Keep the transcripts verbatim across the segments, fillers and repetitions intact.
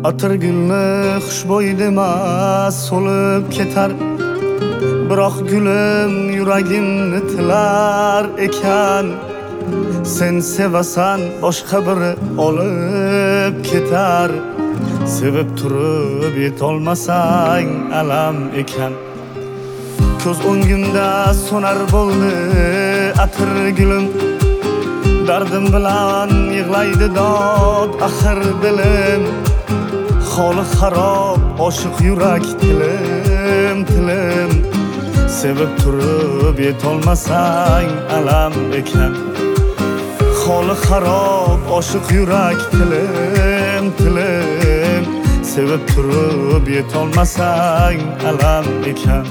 Atirgulni xushbo'y demas so'lib ketar, biroq gulim yuragimni tilar ekan. Sen sevasan boshqa biri olib ketar, sevib turib yetolmasang alam ekan. Ko'z o'ngimda so'nar bo'ldi atirgulim, dardim bilan yig'laydi dod axir dilim. Holi xarob oshiq yurak tilim tilim, sevib turib yetolmasang alam ekan. Holi xarob oshiq yurak tilim tilim, sevib turib yetolmasang alam ekan.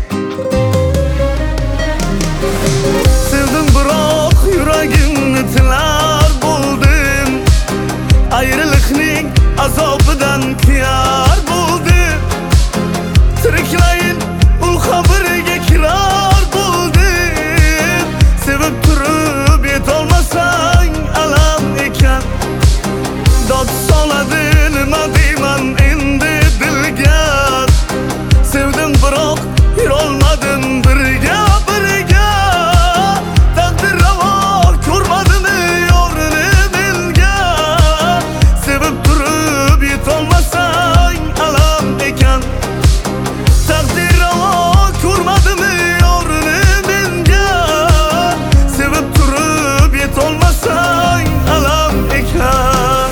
Sevdim biroq yuragimni tilar bo'ldim, ayriliqning azobidan kuyar bo'ldim. Tiriklayin ul qabriga kirar bo'ldim, sevib turib yetolmasang alam ekan. Dod soladi nima deyman endi dilga, sevdim biroq yurolmadim birga birga. Taqdir ravo ko'rmadimi yo'rini menga, sevib turib yetolmasang alam ekan. Taqdir ravo ko'rmadimi yo'rini menga, sevib turib yetolmasang alam ekan.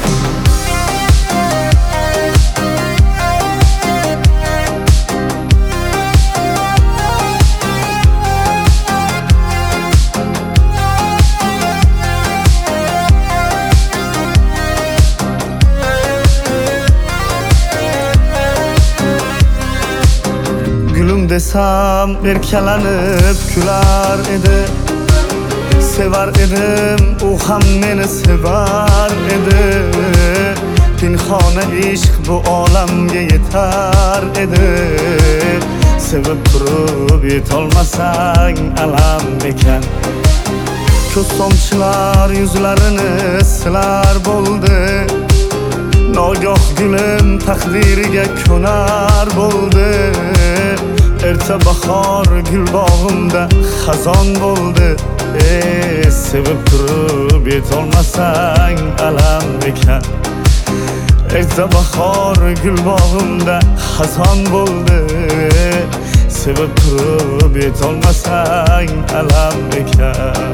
Gülüm desam erkalanib kular edi, sevar edim u ham meni sevar edi. Pinhona ishq bu olamga yetar edi, sevib turib yetolmasang alam ekan. Ko'z tomchilar yuzlarini silar bo'ldi, nogoh gulim taqdiriga ko'nar bo'ldi. Erta bahor gul bog'imda xazon bo'ldi, ey sevib turib yetolmasang alam ekan. Erta bahor gul bog'imda xazon bo'ldi, sevib turib yetolmasang alam ekan.